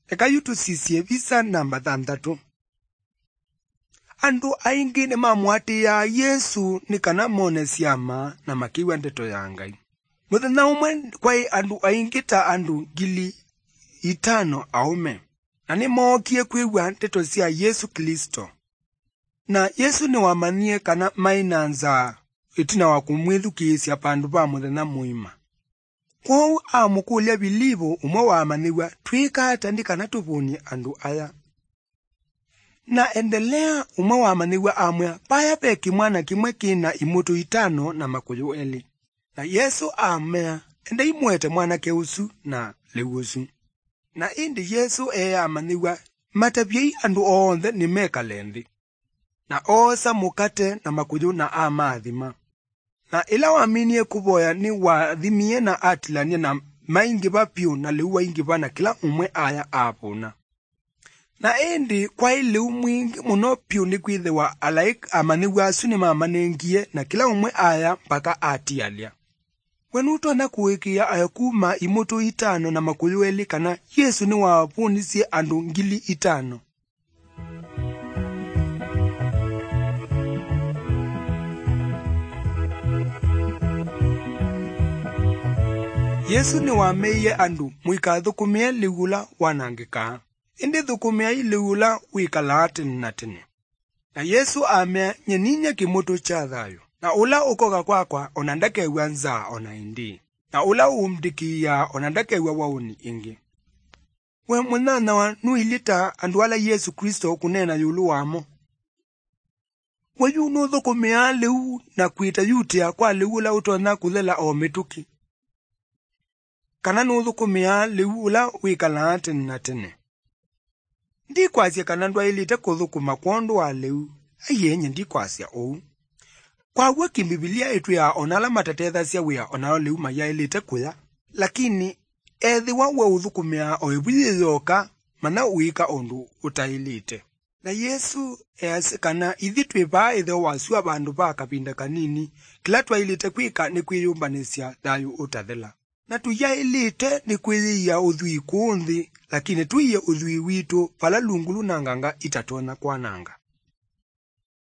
Eka yutu sisie visa namba 3. Andu aingi ni mamwati ya Yesu ni kana mone siama na makiwa ndeto ya Ngai. Muthenya umwe kwai andu aingi ta andu 5,000 aume. Na ni mookie kwiwa ndeto cia Yesu Kristo. Na Yesu ni wamanie kana mainanza itina wa kumwithukisya pandu pa muthenya muima. Kwou amukulia bilivo umwe wamaniwa twika atandi kana tuvuni andu aya. Na endelea umwe wamaniwa amwe paya peki mwana kimwe kina imutu 5 na makuyu 2. Na Yesu amea enda imwete mwana keusu na lewusu. Na indi Yesu amaniwa matavyei andu onthe ni mekalendi. Na osa mukate na makuyu na amathima. Na ila waminie kuboya ni wathimie na atilanie na maingi bapyu na liu waingi bana kila umwe aya apuna. Na endi kwa iliu mwingi munopyu ni kwithiwa alaik amaniwa asu ni mamanengie na kila umwe aya mpaka atialia. Wenuto na kuwikia aya kuma imutu 5 na makuyu 2 kana Yesu ni wapunisye andu 5,000. Yesu ni wameiye andu mwikathukumia liula wanangika. Indi thukumia liula wikala tene. Na Yesu amea nyeninya kimutu cha thayo. Na ula ukoga kwakwa onandakewa nza ona indi. Na ula umdikia onandakewa wauni ingi. We mwanana wa nuilita andu ala Yesu Kristo kunena yulu wamo. We yunu thukumia liu na kuita yutia kwa liula utona kuthela o mituki. Kana nuthukumia liu ula wikala tene. Ndi kwasya kana ndwailite kuthukuma kwondo wa liu. Ayenye ndi kwasya ou. Kwa waki Biblia yetu ya onala matatethasya wia onala liu mayailite kuya. Lakini ethi wawe uthukumia oibuye yoka mana wika ondu utailite. Na Yesu kana ithi twipa itho wasua bandu ba kapinda kanini. Kila twailite kwika ni kwiyumbanisya thayu utathela. Na tuyailite ni kwiyia uthui kunthi, lakini tuiye uthui witu pala lungulu na nganga itatona kwa nanga.